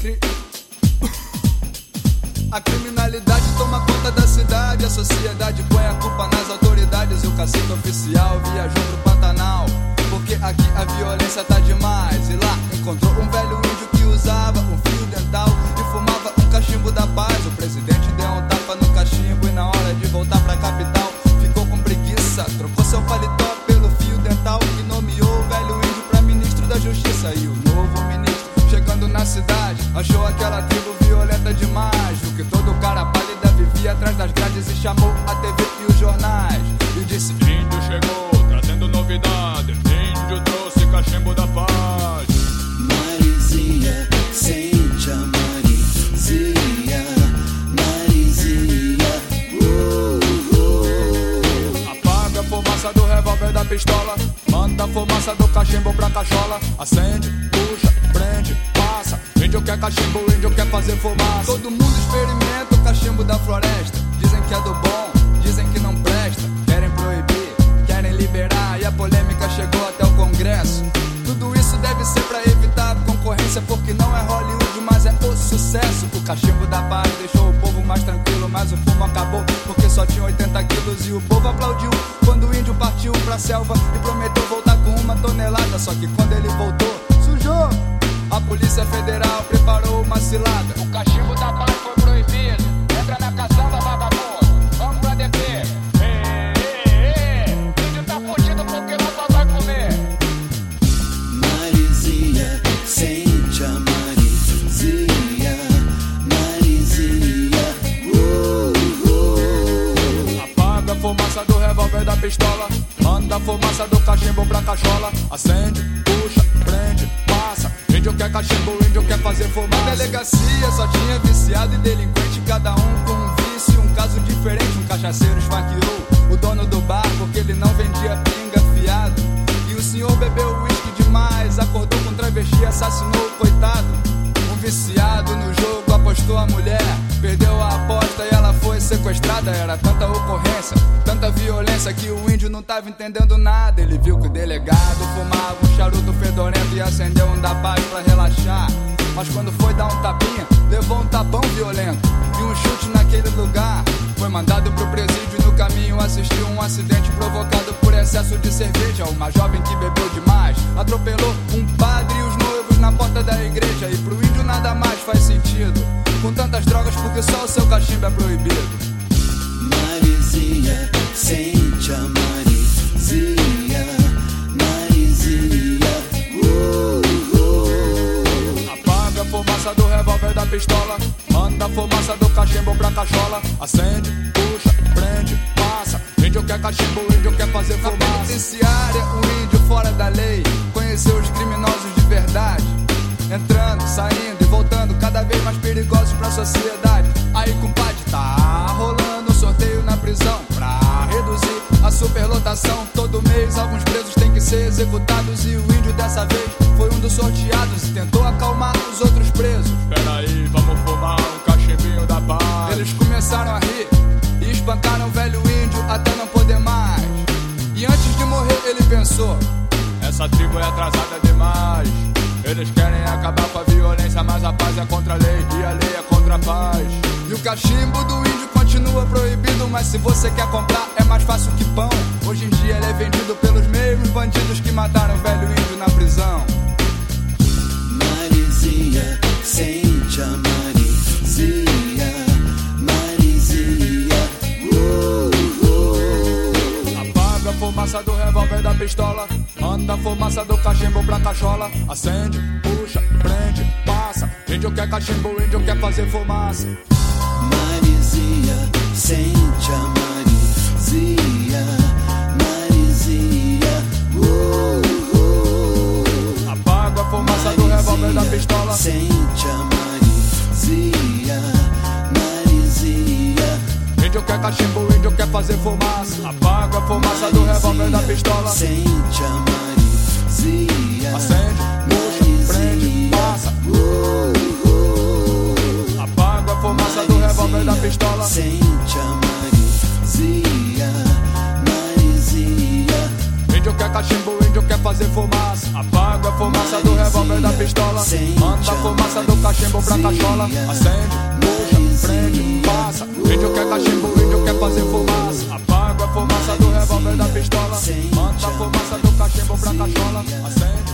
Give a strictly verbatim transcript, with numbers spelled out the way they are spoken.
cri... A criminalidade toma conta da cidade, a sociedade põe a culpa nas autoridades. E o cacique oficial viajou pro Pantanal, porque aqui a violência tá demais. E lá encontrou um velho índio que usava um fio dental e fumava um cachimbo da paz. O presidente deu um tapa no cachimbo e na hora de voltar pra capital ficou com preguiça, trocou seu paletó pelo fio dental e nomeou o velho índio pra ministro da justiça. E o novo ministro, chegando na cidade, achou aquela tribo violenta demais, viu que todo cara pálida vivia atrás das grades e chamou a T V e os jornais e disse: índio chegou, trazendo novidades, índio trouxe cachimbo da paz. Marizinha, sente a Marizinha, Marizinha, uh, uh. Apaga a fumaça do revólver da pistola, manda a fumaça do cachimbo pra cachola. Acende, puxa, prende, passa. Índio quer cachimbo, índio quer fazer fumaça. Todo mundo experimenta o cachimbo da floresta. Dizem que é do bom, dizem que não presta. Querem proibir, querem liberar, e a polêmica chegou até o Congresso. Tudo isso deve ser pra evitar concorrência, porque não é Hollywood, mas é o sucesso. O cachimbo da paz deixou o povo mais tranquilo, mas o fumo acabou porque só tinha oitenta quilos. E o povo aplaudiu quando o índio partiu pra selva e prometeu voltar com uma tonelada. Só que quando ele voltou, sujou. A Polícia Federal preparou uma cilada. O cachimbo da paz foi proibido. Entra na caçamba, vagabundo. Vamos pra D P. Ei, ei, ei. Índio tá fudido porque não só vai comer. Marizinha, sente a Marizinha, Marizinha, uh, uh. Apaga a fumaça do revólver da pistola, manda a fumaça do cachimbo pra cachola. Acende, puxa, prende, passa. Índio quer cachimbo, índio quer fazer fumaça. Na delegacia só tinha viciado e delinquente, cada um com um vício, um caso diferente. Um cachaceiro esfaqueou o dono do bar porque ele não vendia pinga fiado. E o senhor bebeu uísque demais, acordou com travesti e assassinou o coitado. Um viciado no jogo apostou a mulher, perdeu a aposta e ela foi sequestrada. Era tanta ocorrência, tanta violência que o índio não tava entendendo nada. Ele viu que o delegado fumava um charuto fedorento e acendeu um da paz pra relaxar. Mas quando foi dar um tapinha, levou um tapão violento e um chute naquele lugar. Foi mandado pro presídio e no caminho assistiu um acidente provocado por excesso de cerveja. Uma jovem que bebeu demais atropelou um padre e os noivos na porta da igreja. E pro índio nada mais faz sentido com tantas drogas, porque só o seu cachimbo é proibido. Marizinha, sente a Marizinha, Marizinha, uh, uh. Apaga a fumaça do revólver da pistola, manda a fumaça do cachimbo pra cachola. Acende, puxa, prende, passa. Índio quer cachimbo, índio quer fazer fumaça. Na penitenciária, um índio fora da lei conheceu os criminosos de verdade, entrando, saindo e voltando, cada vez mais perigosos pra sociedade. Aí, compadre, tá rolando um sorteio na prisão pra reduzir a superlotação. Todo mês alguns presos têm que ser executados e o índio dessa vez foi um dos sorteados e tentou acalmar os outros presos. Peraí, vamos fumar um cachimbinho da paz. Eles começaram a rir e espancaram o velho índio até não poder mais. E antes de morrer ele pensou: essa tribo é atrasada demais. Eles querem acabar com a violência, mas a paz é contra a lei e a lei é contra a paz. E o cachimbo do índio continua proibido, mas se você quer comprar é mais fácil que pão. Hoje em dia ele é vendido pelos mesmos bandidos que mataram o velho índio na prisão. Marizinha, sente a Marizinha, Marizinha, uh, uh. Apaga a fumaça do revólver da pistola, manda a fumaça do cachimbo pra cachola. Acende, puxa, prende, passa. Índio quer cachimbo, índio quer fazer fumaça. Marizinha, sente a Marizinha, Marizinha, uh, uh. Apaga a fumaça do revólver da pistola, sente a Marizinha, Marizinha. Índio quer cachimbo, índio quer fazer fumaça. Apaga a fumaça do revólver da pistola, sente a Marizinha. Acende, puxa, prende, passa. Uh, uh. Apaga a fumaça do revólver da pistola, sente a Marizinha, Marizinha. Índio índio quer cachimbo, índio quer fazer fumaça. Apaga a fumaça do revólver da pistola, manda a fumaça do cachimbo pra cachola. Acende, puxa, prende, passa. Índio quer cachimbo, índio quer fazer fumaça. Apaga a fumaça do revólver da pistola, manda a fumaça do cachimbo pra cachola. Acende.